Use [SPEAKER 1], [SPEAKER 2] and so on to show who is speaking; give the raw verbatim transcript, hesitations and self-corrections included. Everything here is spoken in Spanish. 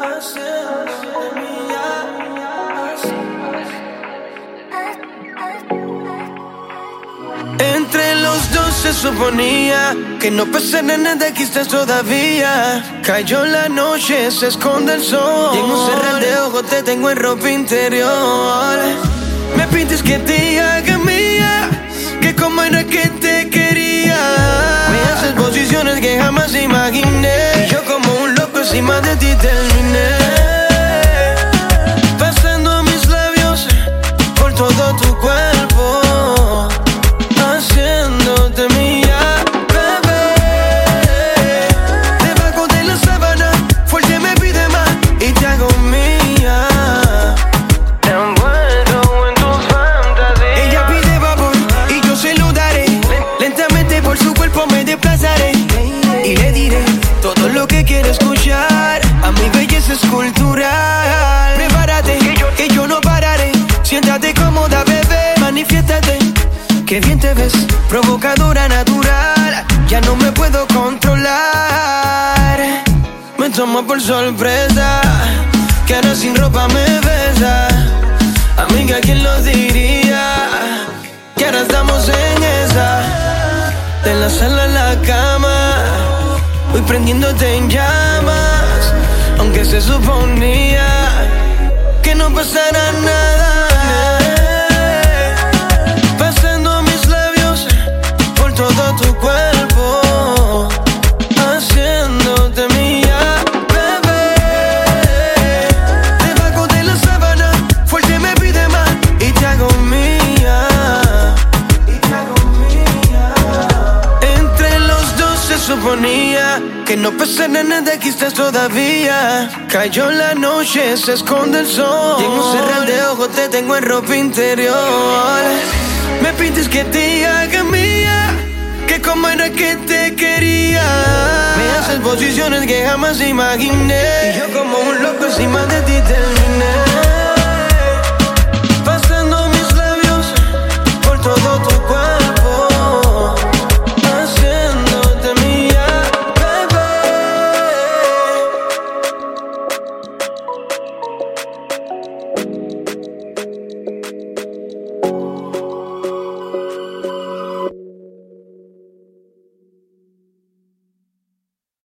[SPEAKER 1] Entre los dos se suponía que no pasara nada, aquí estás todavía. Cayó la noche, se esconde el sol y en un cerrar de ojos te tengo en ropa interior. Me pides que te haga mía, que como era que te quería. Me haces posiciones que jamás imaginé y yo como un loco encima de ti terminé. Pasando mis labios por todo tu cuerpo, haciéndote mía, bebé. Debajo de la sábana, fuerte me pide más y te hago mía. Te envuelvo en tus fantasías. Ella pide vapor y yo se lo daré. Lentamente por su cuerpo me desplazaré y le diré todo lo que quiere escuchar. A mi belleza es cultural. Prepárate, que yo, que yo no pararé. Siéntate cómoda, bebé, manifiéstate. Qué bien te ves, provocadora natural. Ya no me puedo controlar. Me toma por sorpresa, que ahora sin ropa me besa. Amiga, ¿quién lo diría? Que ahora estamos en esa. De la sala a la cama, voy prendiéndote en llamas. Aunque se suponía que no pasara nada. Todo tu cuerpo, haciéndote mía, bebé. Debajo de la sábana, fuerte me pide más y te hago mía, y te hago mía. Entre los dos se suponía que no pasara nada, aquí estás todavía. Cayó la noche, se esconde el sol y en un cerrar de ojos te tengo en ropa interior. Me pides que te haga mía, que como era que te quería. Me haces posiciones que jamás imaginé y yo como un loco encima de ti terminé.